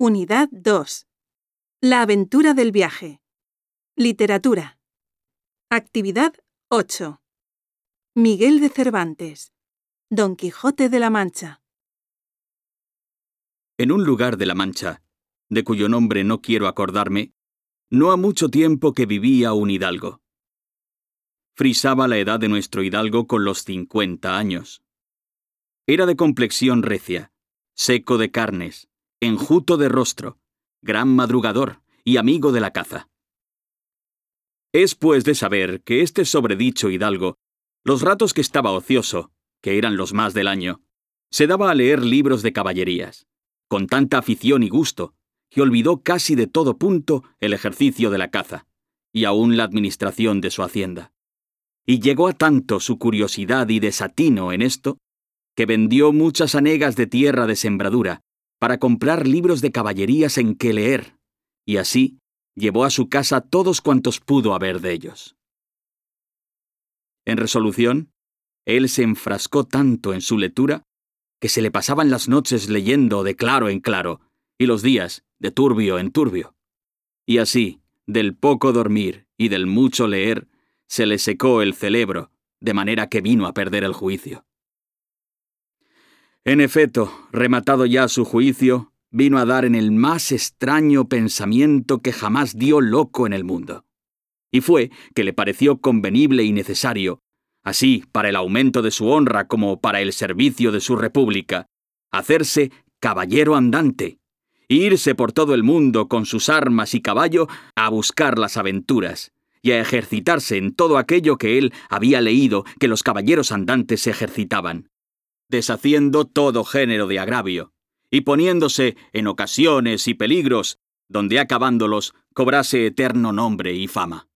Unidad 2. La aventura del viaje. Literatura. Actividad 8. Miguel de Cervantes. Don Quijote de la Mancha. En un lugar de la Mancha, de cuyo nombre no quiero acordarme, no ha mucho tiempo que vivía un hidalgo. Frisaba la edad de nuestro hidalgo con los 50 años. Era de complexión recia, seco de carnes, enjuto de rostro, gran madrugador y amigo de la caza. Es pues de saber que este sobredicho hidalgo, los ratos que estaba ocioso, que eran los más del año, se daba a leer libros de caballerías, con tanta afición y gusto, que olvidó casi de todo punto el ejercicio de la caza, y aún la administración de su hacienda. Y llegó a tanto su curiosidad y desatino en esto, que vendió muchas hanegas de tierra de sembradura para comprar libros de caballerías en que leer, y así llevó a su casa todos cuantos pudo haber de ellos. En resolución, él se enfrascó tanto en su lectura, que se le pasaban las noches leyendo de claro en claro, y los días de turbio en turbio. Y así, del poco dormir y del mucho leer, se le secó el cerebro, de manera que vino a perder el juicio. En efecto, rematado ya su juicio, vino a dar en el más extraño pensamiento que jamás dio loco en el mundo. Y fue que le pareció convenible y necesario, así para el aumento de su honra como para el servicio de su república, hacerse caballero andante, e irse por todo el mundo con sus armas y caballo a buscar las aventuras, y a ejercitarse en todo aquello que él había leído que los caballeros andantes se ejercitaban, deshaciendo todo género de agravio, y poniéndose en ocasiones y peligros, donde acabándolos cobrase eterno nombre y fama.